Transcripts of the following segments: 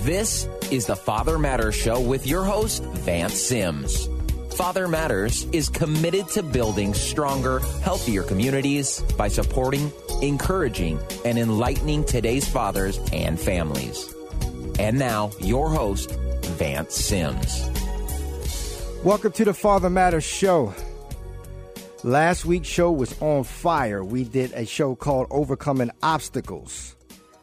This is the Father Matters Show with your host, Vance Sims. Father Matters is committed to building stronger, healthier communities by supporting, encouraging, and enlightening today's fathers and families. And now, your host, Vance Sims. Welcome to the Father Matters Show. Last week's show was on fire. We did a show called Overcoming Obstacles.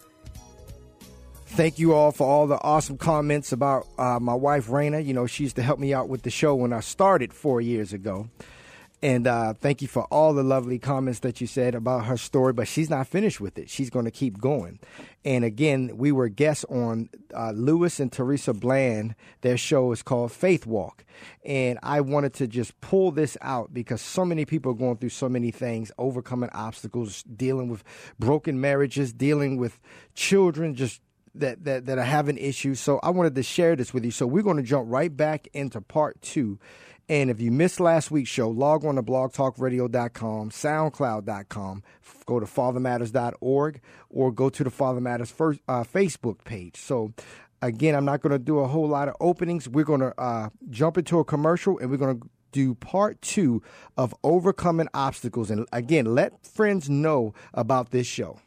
Thank you all for all the awesome comments about my wife, Raina. You know, she used to help me out with the show when I started 4 years ago. And thank you for all the lovely comments that you said about her story. But she's not finished with it. She's going to keep going. And again, we were guests on Lewis and Teresa Bland. Their show is called Faith Walk. And I wanted to just pull this out because so many people are going through so many things, overcoming obstacles, dealing with broken marriages, dealing with children just that are having issues. So I wanted to share this with you. So we're going to jump right back into part 2. And if you missed last week's show, log on to blogtalkradio.com, soundcloud.com, go to fathermatters.org, or go to the Father Matters Facebook page. So again, I'm not going to do a whole lot of openings. We're going to jump into a commercial, and we're going to do part 2 of Overcoming Obstacles. And again, let friends know about this show.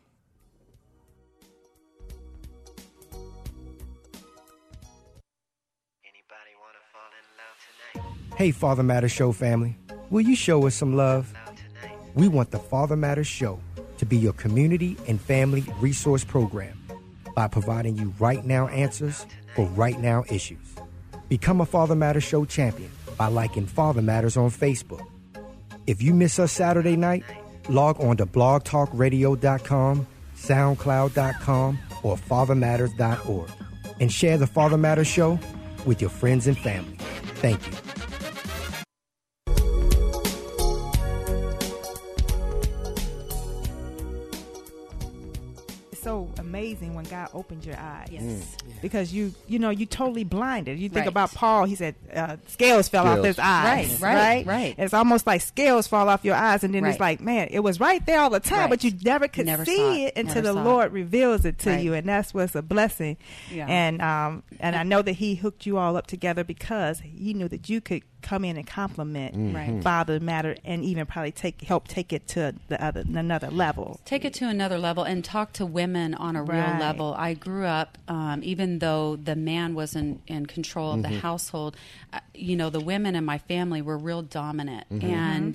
Hey, Father Matters Show family, will you show us some love? We want the Father Matters Show to be your community and family resource program by providing you right now answers for right now issues. Become a Father Matters Show champion by liking Father Matters on Facebook. If you miss us Saturday night, log on to blogtalkradio.com, soundcloud.com, or fathermatters.org and share the Father Matters Show with your friends and family. Thank you. So amazing when God opened your eyes. Yes. Because you totally blinded. You think about Paul, he said scales fell off his eyes. Right. It's almost like scales fall off your eyes, and then it's like, man, it was right there all the time, but you never could see it until the Lord reveals it to you, and that's what's a blessing. Yeah. And I know that he hooked you all up together because he knew that you could come in and compliment Father Matter, and even probably help take it to another level. Take it to another level and talk to women on a real level. I grew up, even though the man was in control of the household, the women in my family were real dominant. And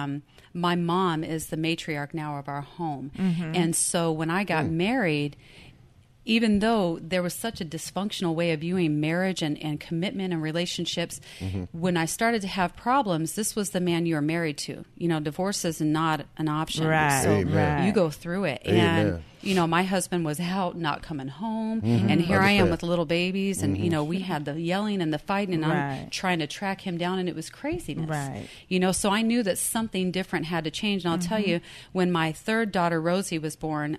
my mom is the matriarch now of our home. And so when I got married, even though there was such a dysfunctional way of viewing marriage and commitment and relationships, when I started to have problems, this was the man you were married to. Divorce is not an option. Right. So you go through it. Amen. And, my husband was out, not coming home. And here I am with little babies. And, we had the yelling and the fighting, and I'm trying to track him down, and it was craziness. Right. So I knew that something different had to change. And I'll tell you, when my third daughter, Rosie, was born,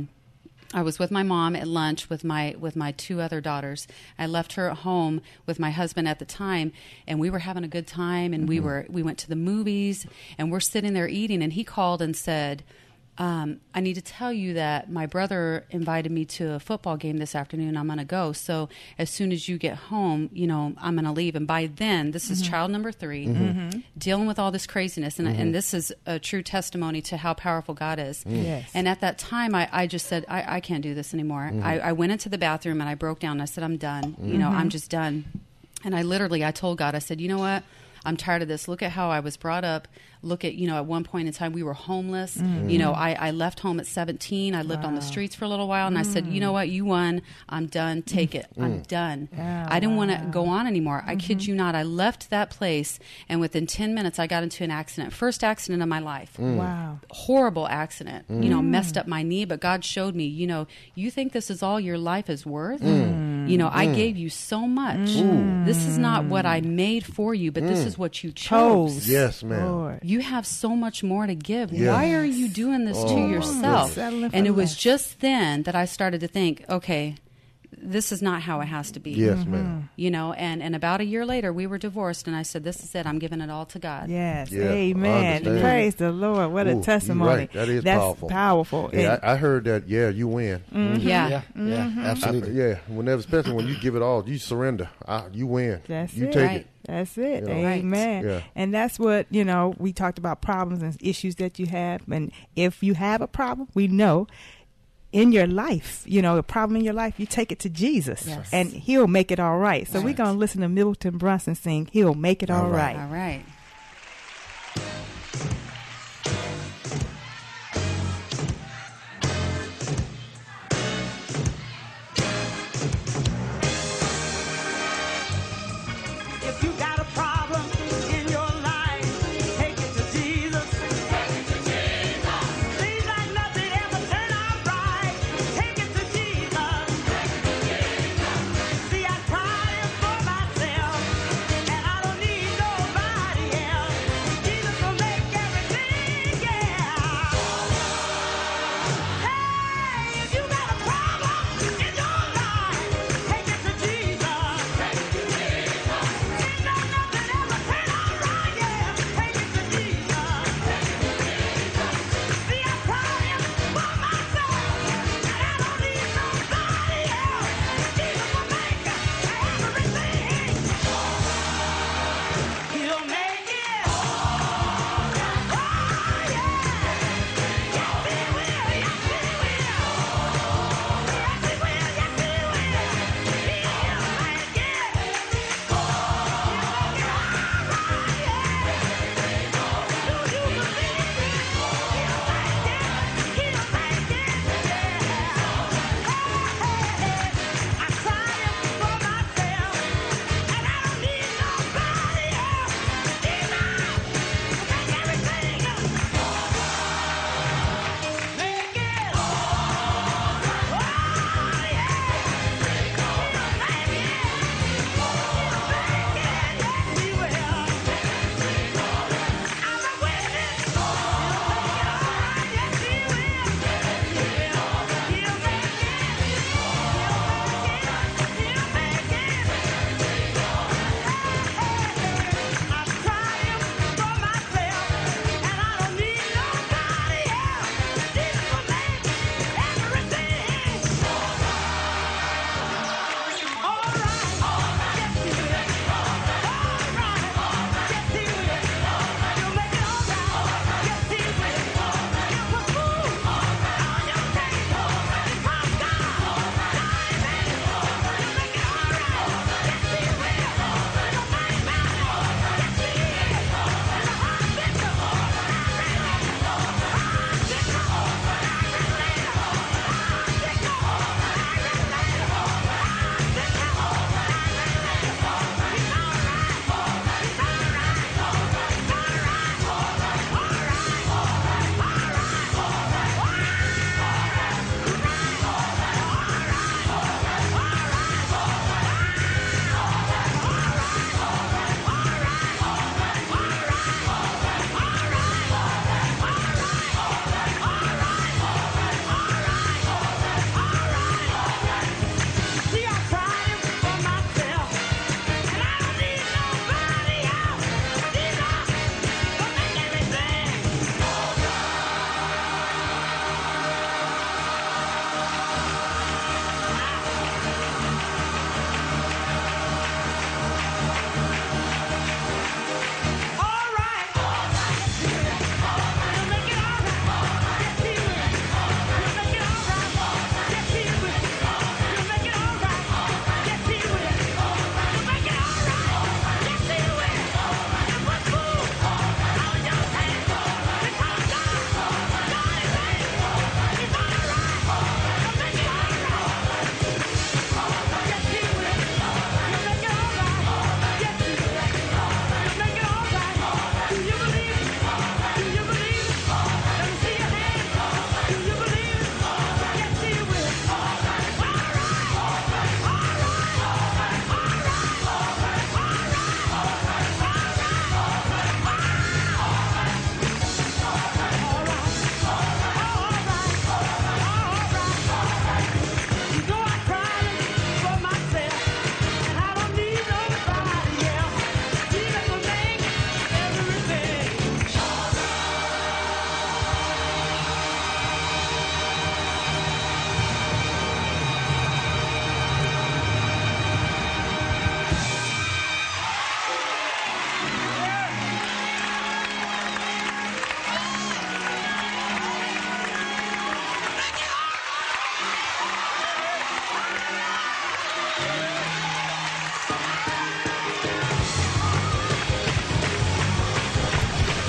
I was with my mom at lunch with my 2 other daughters. I left her at home with my husband at the time, and we were having a good time, and we went to the movies, and we're sitting there eating, and he called and said, I need to tell you that my brother invited me to a football game this afternoon. I'm going to go. So as soon as you get home, I'm going to leave. And by then, this is child number 3, dealing with all this craziness. And this is a true testimony to how powerful God is. Yes. And at that time, I just said, I can't do this anymore. I went into the bathroom and I broke down. I said, I'm done. I'm just done. And I told God, I said, you know what? I'm tired of this. Look at how I was brought up. Look at, at one point in time we were homeless. I left home at 17. I lived on the streets for a little while, and I said, you know what? You won. I'm done. Take it. I'm done. I didn't want to go on anymore. I kid you not. I left that place, and within 10 minutes I got into an accident. First accident of my life. Wow. Horrible accident. Messed up my knee, but God showed me, you think this is all your life is worth? I gave you so much. This is not what I made for you, but this is what you chose. Yes, ma'am. You have so much more to give. Yes. Why are you doing this to yourself? And it was just then that I started to think, okay, this is not how it has to be. Yes, ma'am. You know, and about a year later, we were divorced, and I said, this is it. I'm giving it all to God. Yes. Yeah, Amen. Praise the Lord. What a testimony. Right. That is powerful. Yeah, I heard that, you win. Yeah. Absolutely. Whenever, especially when you give it all, you surrender. You win. You take it. That's it. You know? Amen. Yeah. And that's what, we talked about problems and issues that you have. And if you have a problem, we know in your life, a problem in your life, you take it to Jesus and he'll make it all right. So we're going to listen to Milton Brunson sing, He'll Make It All Right. All right. See, I tried it for myself, and I don't need nobody else.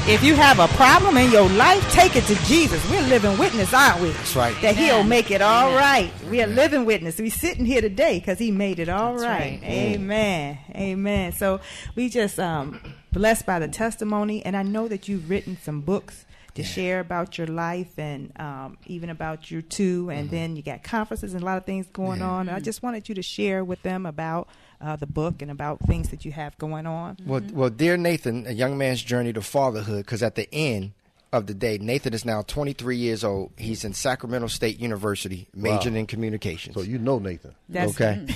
if you have a problem in your life, take it to Jesus. We're living witness, aren't we? That's right. That He'll make it all right. We're living witness. We're sitting here today because He made it all right. Amen. Amen. So we just blessed by the testimony, and I know that you've written some books to share about your life and even about you too, and then you got conferences and a lot of things going on. I just wanted you to share with them about the book and about things that you have going on. Well, Dear Nathan, A Young Man's Journey to Fatherhood, because at the end of the day, Nathan is now 23 years old. He's in Sacramento State University, majoring in communications. So you know Nathan. Okay.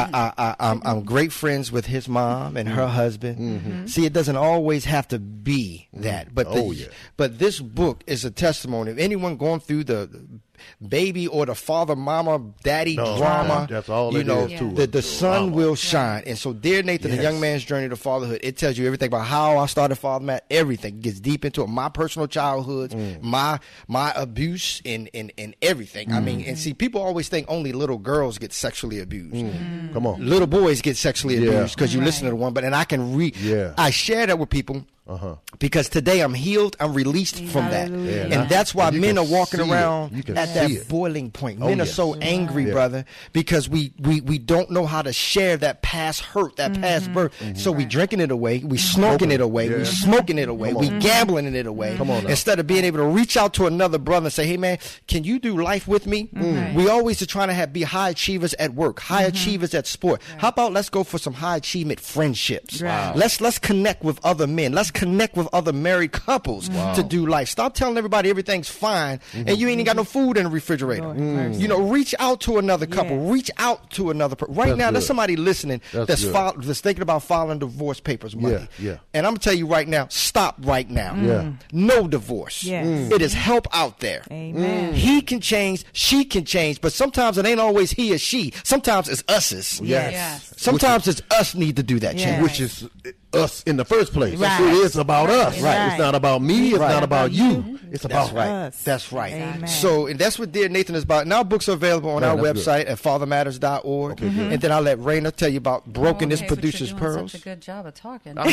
I'm great friends with his mom and her husband. See, it doesn't always have to be that. But but this book is a testimony of anyone going through the baby or the father, mama, daddy drama. That's all it is too. The sun will shine. And so, Dear Nathan, A Young Man's Journey to Fatherhood, it tells you everything about how I started Father Matt, everything. It gets deep into it. My personal childhoods, my abuse, and everything. I mean, and see, people always think only little girls get sexually abused. Come on. Little boys get sexually abused because you listen to the one. But, and I can I share that with people. Because today I'm healed, I'm released from that. And that's why men are walking around at that boiling point. Men are so angry, brother, because we don't know how to share that past hurt, that past birth. So we drinking it away, we smoking it away, we smoking it away, we gambling it away. Instead of being able to reach out to another brother and say, hey man, can you do life with me? We always are trying to be high achievers at work, high achievers at sport. How about let's go for some high achievement friendships? Let's connect with other men. Let's connect with other married couples to do life. Stop telling everybody everything's fine and you ain't got no food in the refrigerator. You know, reach out to another couple. Reach out to another person. Right now, there's somebody listening that's thinking about filing divorce papers money. And I'm going to tell you right now, stop right now. No divorce. It is help out there. Amen. He can change, she can change, but sometimes it ain't always he or she. Sometimes it's us's. Sometimes it's us need to do that change. Which is us in the first place. It is about us. It's not about me. It's not about you. It's about us. That's right. Amen. So, and that's what Dear Nathan is about. Now books are available on our website at fathermatters.org. And then I'll let Raina tell you about Brokenness Produces Pearls. Such a good job of talking. Go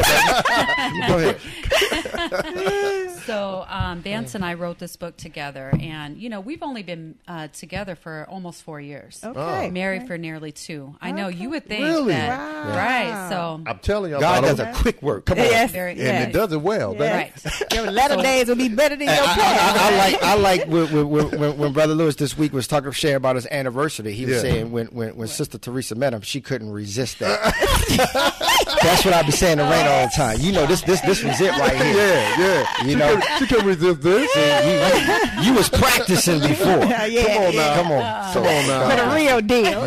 ahead. So Vance and I wrote this book together, and you know we've only been together for almost 4 years. Married for nearly 2. I know you would think that, right? So I'm telling you, God does a quick work. Come on, and it does it well. Your latter days will be better than your past. I like when Brother Lewis this week was sharing about his anniversary. He was saying when Sister Teresa met him, she couldn't resist that. That's what I be saying to Raina all the time. You know, this was it right here. You know, she couldn't resist this. You was practicing before. Come on now. For the real deal.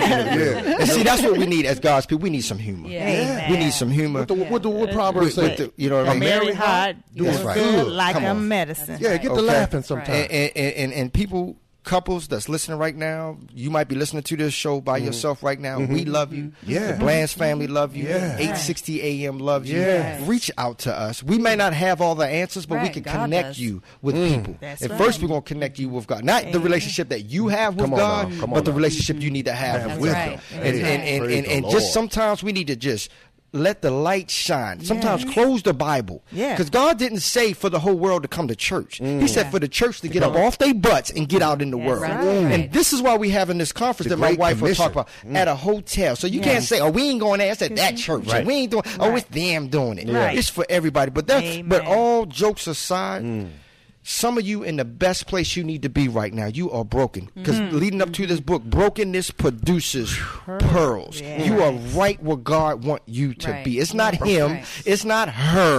And see, that's what we need as God's people. We need some humor. We need some humor. What Proverbs say? You know what I mean? Marry hard, do good like a medicine. Get to laughing sometimes. And people, couples that's listening right now, you might be listening to this show by yourself right now. We love you. The Bland's family love you. 860 AM loves you. Reach out to us. We may not have all the answers, but we can connect you with people. First, we're going to connect you with God. Not the relationship that you have with God, but the relationship you need to have with Him. And just sometimes we need to just let the light shine. Sometimes close the Bible. Because God didn't say for the whole world to come to church. He said for the church to get up off their butts and get out in the world. And this is why we having this conference that my wife will talk about at a hotel. So you can't say, oh, we ain't going there. It's at that church. We ain't doing it's them doing it. It's for everybody. But all jokes aside, some of you in the best place you need to be right now. You are broken. Because leading up to this book, brokenness produces pearls. You are right where God wants you to be. It's not him. It's not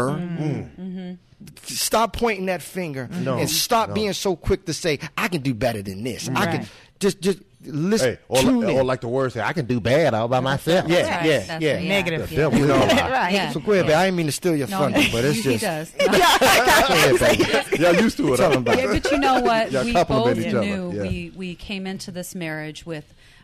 her. Stop pointing that finger and stop being so quick to say, I can do better than this. I can just listen. Or like the word say, I can do bad all by myself. Negative. So go ahead, babe. I didn't mean to steal your thunder, but it's just. He does. Y'all used to it. Tell him about but you know what? We both each other. knew we came into this marriage with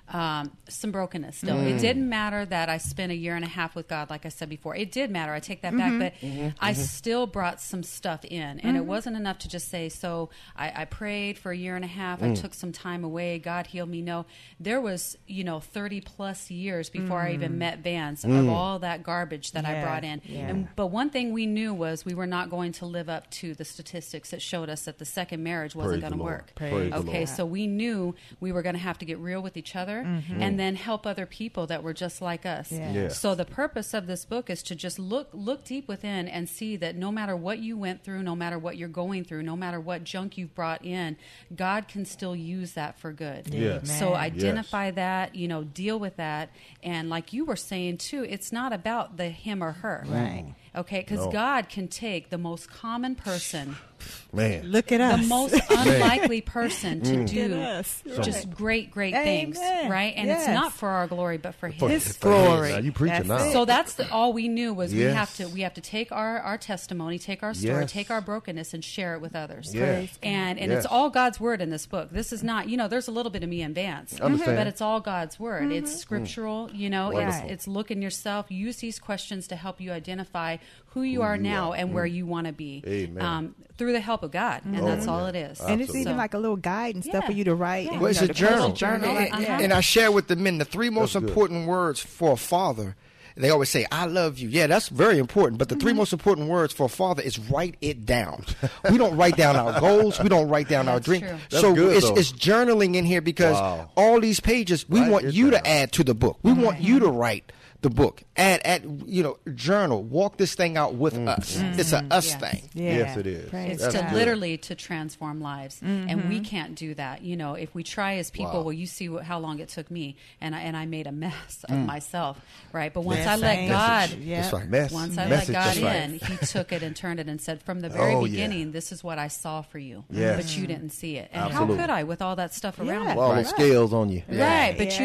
some brokenness still. It didn't matter that I spent 1.5 years with God, like I said before. It did matter. I take that back, but I still brought some stuff in, and it wasn't enough to just say, so I prayed for 1.5 years. I took some time away. God healed me. No, there was 30 plus years before I even met Vance of all that garbage that I brought in. Yeah. But one thing we knew was we were not going to live up to the statistics that showed us that the second marriage wasn't going to work. Okay, so we knew we were going to have to get real with each other and then help other people that were just like us. Yeah. Yeah. So the purpose of this book is to just look deep within and see that no matter what you went through, no matter what you're going through, no matter what junk you've brought in, God can still use that for good. Yeah. So identify that, deal with that. And like you were saying too, it's not about the him or her. Right. Okay, because God can take the most common person, look at us, the most unlikely person to do just great things, right? And it's not for our glory, but for His glory. Now you preaching now. So that's all we knew was we have to take our testimony, take our story, take our brokenness, and share it with others. Yes. And it's all God's word in this book. This is not, there's a little bit of me and Vance, but it's all God's word. It's scriptural. It's look in yourself. Use these questions to help you identify who you are now and where you want to be through the help of God. And that's all it is. Absolutely. And it's even like a little guide and stuff for you to write. Well, it's a journal. And I share with the men the 3 most important words for a father. They always say, I love you. Yeah, that's very important. But the 3 most important words for a father is write it down. We don't write down our goals. We don't write down our dreams. So it's journaling in here because all these pages, we want you to add to the book. We want you to write the book. Add journal. Walk this thing out with us. It's a us thing. Yeah. Yes, it is. It's literally to transform lives, and we can't do that. If we try as people, well, you see how long it took me, and I made a mess of myself, right? But once I let God, once I let God in, He took it and turned it and said, from the very beginning, this is what I saw for you, but you didn't see it. And how could I with all that stuff around me? All the scales on you, right? But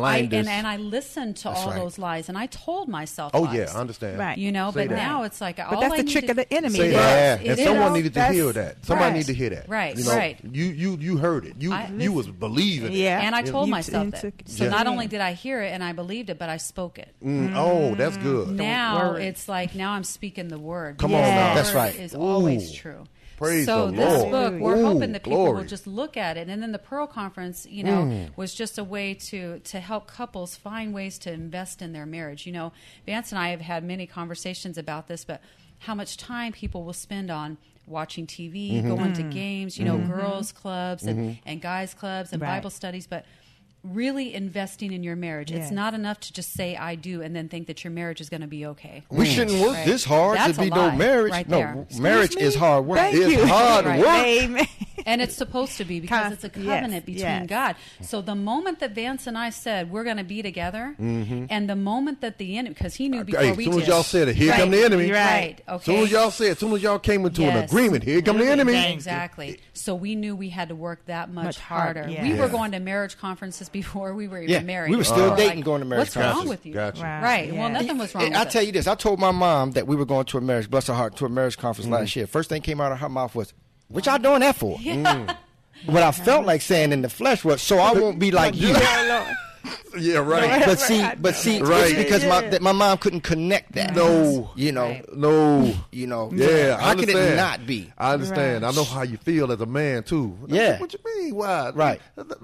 I listened to all those lies. And I told myself lies. I understand. Right. But now it's like, but that's the trick of the enemy. And someone needed to hear that. Somebody needed to hear that. Right. You heard it. You was believing it. Yeah. And I told myself that. So not only did I hear it and I believed it, but I spoke it. Oh, that's good. Now it's like, now I'm speaking the word. Come on now. That's right. Is always true. Praise the Lord. This book, we're hoping that people will just look at it. And then the Pearl Conference, was just a way to help couples find ways to invest in their marriage. Vance and I have had many conversations about this, but how much time people will spend on watching TV, going to games, girls clubs and guys clubs and Bible studies, but really investing in your marriage. It's not enough to just say I do and then think that your marriage is going to be okay. We shouldn't work this hard to be no marriage. Right no, marriage is hard work. It's hard work. Amen. And it's supposed to be because it's a covenant between God. So the moment that Vance and I said we're going to be together, and the moment that the enemy, because he knew before we did. As soon as y'all said it, here come the enemy. Right. Okay. As soon as y'all said, as soon as y'all came into an agreement, here come the enemy. Exactly. So we knew we had to work that much harder. We were going to marriage conferences before we were even married. We were still dating, going to marriage conferences. What's wrong with you? Gotcha. Right. Well, nothing was wrong with I'll tell you this. I told my mom that we were going to a marriage, bless her heart, to a marriage conference last year. First thing came out of her mouth was, what y'all doing that for? What I felt like saying in the flesh was, so I won't be like you. Yeah, right. But see, it's because my mom couldn't connect that. No. No. Yeah, how could it not be? I understand. I know how you feel as a man, too. Yeah. What you mean? Why? Right.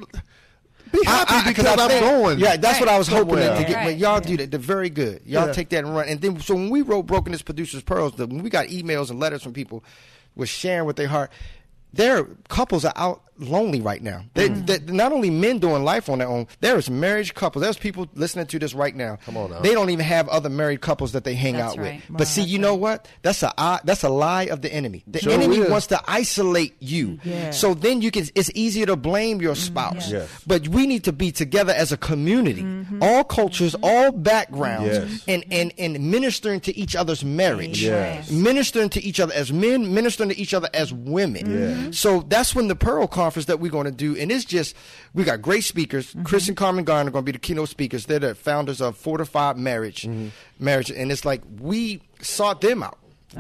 Be happy because I'm going. Yeah, that's what I was hoping to get. Right. Y'all do that. They're very good. Y'all take that and run. And then, so when we wrote Brokenness Produces Pearls, when we got emails and letters from people was sharing with their heart, their couples are out lonely right now. They're not only men doing life on their own, there's married couples. There's people listening to this right now. Come on now. They don't even have other married couples that they hang out with. But see, you know what? That's a lie of the enemy. The enemy wants to isolate you. Yeah. So then it's easier to blame your spouse. Yes. But we need to be together as a community, all cultures, all backgrounds, and ministering to each other's marriage. Yes. Ministering to each other as men, ministering to each other as women. So that's when the Pearl Conference that we're going to do, and it's just, we got great speakers. Chris and Carmen Garner are going to be the keynote speakers. They're the founders of Fortified Marriage, and it's like we sought them out.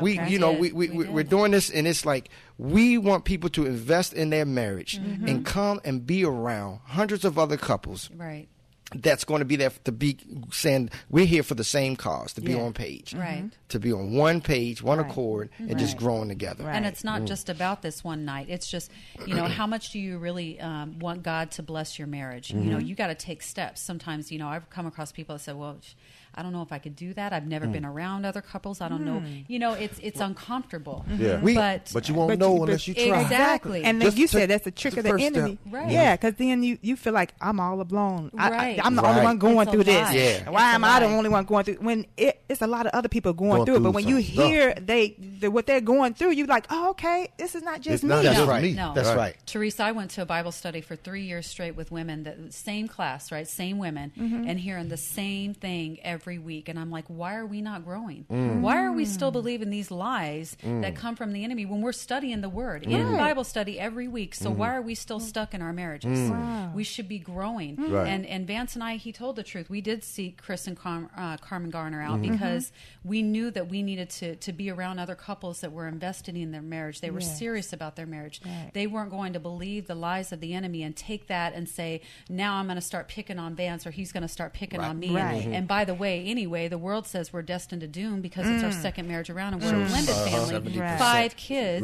We're doing this, and it's like we want people to invest in their marriage and come and be around hundreds of other couples, right, that's going to be there to be saying we're here for the same cause, to be on page, right? To be on one page, one accord, and just growing together. Right. And it's not just about this one night. It's just, how much do you really want God to bless your marriage? You got to take steps. Sometimes, I've come across people that say, well, I don't know if I could do that. I've never been around other couples. I don't know. It's uncomfortable. Yeah. But you won't know unless you try. Exactly. And like you said, that's the trick of the enemy. Right. Yeah, because then you feel like I'm all alone. Right. I'm the only one going through this. Yeah. Why am I the only one going through? When it's a lot of other people going through it. But when you hear what they're going through, you're like, oh, okay, this is not just me. That's right. Me. No. That's right. Teresa, I went to a Bible study for 3 years straight with women, the same class, right? Same women, and hearing the same thing every week. And I'm like, why are we not growing? Why are we still believing these lies that come from the enemy when we're studying the Word in Bible study every week? So why are we still stuck in our marriages? We should be growing. Right. And Vance and I, he told the truth. We did seek Chris and Carmen Garner out because we knew that we needed to be around other couples that were invested in their marriage. They were serious about their marriage. Right. They weren't going to believe the lies of the enemy and take that and say, now I'm going to start picking on Vance or he's going to start picking on me. Right. And by the way, anyway, the world says we're destined to doom because it's our second marriage around and we're a blended family, 5 kids,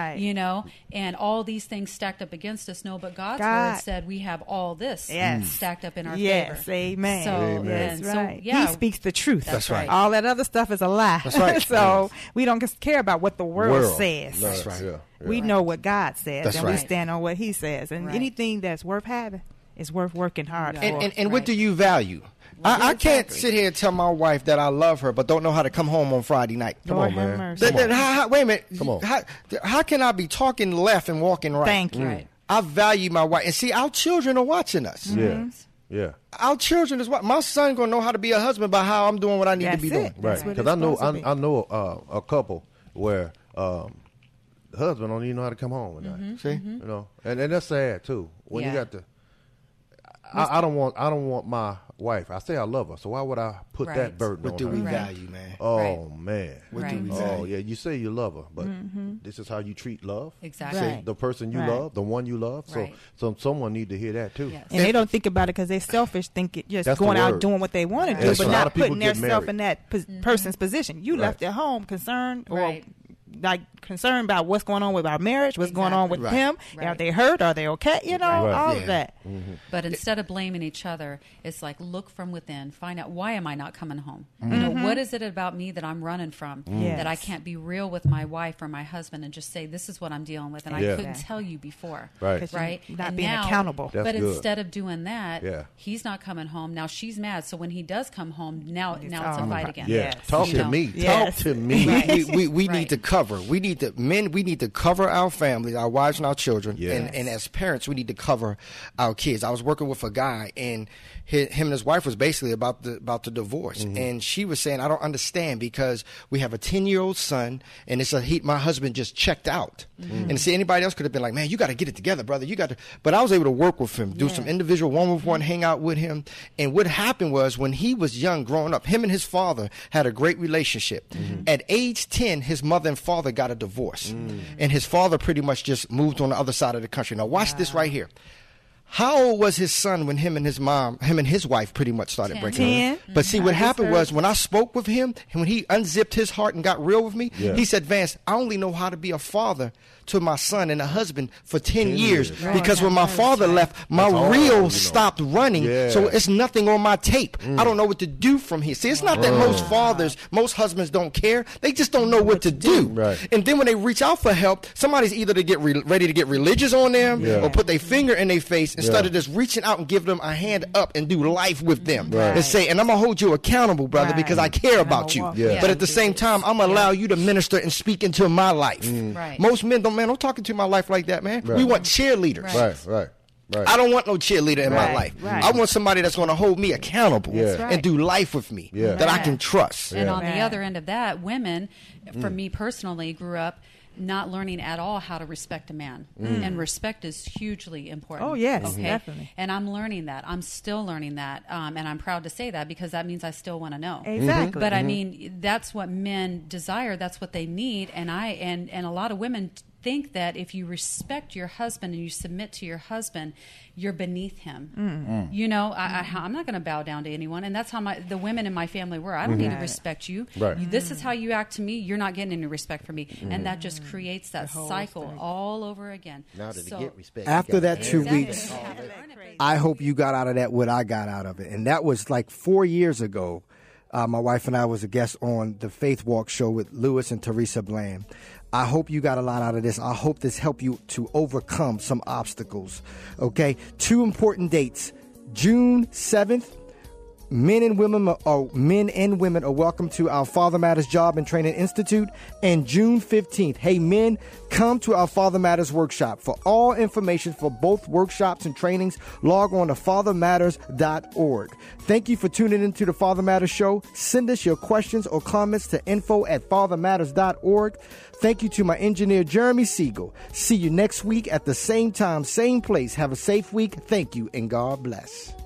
and all these things stacked up against us. No, but God's word said we have all this stacked up in our favor. Yes, amen. So, that's right. So, he speaks the truth. That's right. All that other stuff is a lie. That's right. So we don't care about what the world says. That's right. Yeah. We know what God says, That's and right. we stand on what He says. And anything that's worth having is worth working hard for. And what do you value? I can't sit here and tell my wife that I love her, but don't know how to come home on Friday night. Come on, man. Mercy. Come on. Wait a minute. Come on. How can I be talking left and walking right? Thank you. Right. I value my wife. And see, our children are watching us. Yeah. Yeah. Our children is what my son gonna know how to be a husband by how I'm doing what I need to be doing. Right. Because I know a couple where the husband don't even know how to come home at night. See? And that's sad too. When you got to I don't want my wife. I say I love her, so why would I put that burden on her? What do we value, man? Oh man. What do we value? Oh yeah, you say you love her, but this is how you treat love. Exactly. Say the person you love, the one you love. So someone need to hear that too. Yes. And they don't think about it because they're selfish, think it just That's going the out word. doing what they want to do, That's but right. A lot not of people putting get themselves married. in that person's position. You left at home concerned or like concerned about what's going on with our marriage, what's going on with them. Are they hurt? Are they okay? All of that. But instead of blaming each other, it's like look from within, find out why am I not coming home? What is it about me that I'm running from that I can't be real with my wife or my husband and just say this is what I'm dealing with and I couldn't tell you before. Right. Not and being now, accountable. That's but good. Instead of doing that, he's not coming home. Now she's mad. So when he does come home, now it's a fight again. Yeah. Talk to me. Yes. Talk to me. We need to cover. We need to cover our families, our wives and our children. Yes. And as parents, we need to cover our kids. I was working with a guy, and him and his wife was basically about the divorce. And she was saying, I don't understand because we have a 10-year-old son, and it's my husband just checked out. And see, anybody else could have been like, man, you got to get it together, brother. You got to. But I was able to work with him, do some individual one-on-one, hang out with him. And what happened was when he was young, growing up, him and his father had a great relationship. At age 10, his mother and father got a divorce. And his father pretty much just moved on the other side of the country. Now, watch this right here. How old was his son when him and his wife pretty much started breaking up? But see, what happened was when I spoke with him, and when he unzipped his heart and got real with me, he said, Vance, I only know how to be a father to my son and a husband for 10 years because when my father left, my reel stopped running. So it's nothing on my tape. I don't know what to do from here. See, it's not that most husbands don't care. They just don't know what to do. Right. And then when they reach out for help, somebody's either to get ready to get religious on them or put their finger in their face instead of just reaching out and give them a hand up and do life with them and say, and I'm going to hold you accountable, brother, because I care about you. But at the same time, I'm going to allow you to minister and speak into my life. Most men don't, man, I'm talking to my life like that, man. We want cheerleaders. Right. I don't want no cheerleader in my life. I want somebody that's going to hold me accountable and do life with me that I can trust. And on the other end of that, women, for me personally, grew up not learning at all how to respect a man. And respect is hugely important. Oh, yes, definitely. And I'm learning that. I'm still learning that. And I'm proud to say that because that means I still want to know. Exactly. But I mean, that's what men desire. That's what they need. And a lot of women think that if you respect your husband and you submit to your husband, you're beneath him. You know, I'm not going to bow down to anyone, and that's how the women in my family were. I don't need to respect you. This is how you act to me. You're not getting any respect from me, and that just creates that cycle all over again. Now to get respect. After that 2 weeks, I hope you got out of that what I got out of it, and that was like 4 years ago. My wife and I was a guest on the Faith Walk show with Lewis and Teresa Bland. I hope you got a lot out of this. I hope this helped you to overcome some obstacles. Okay, 2 important dates. June 7th, men and women are welcome to our Father Matters Job and Training Institute. And June 15th, hey men, come to our Father Matters workshop. For all information for both workshops and trainings, log on to fathermatters.org. Thank you for tuning into the Father Matters Show. Send us your questions or comments to info@fathermatters.org. Thank you to my engineer, Jeremy Siegel. See you next week at the same time, same place. Have a safe week. Thank you, and God bless.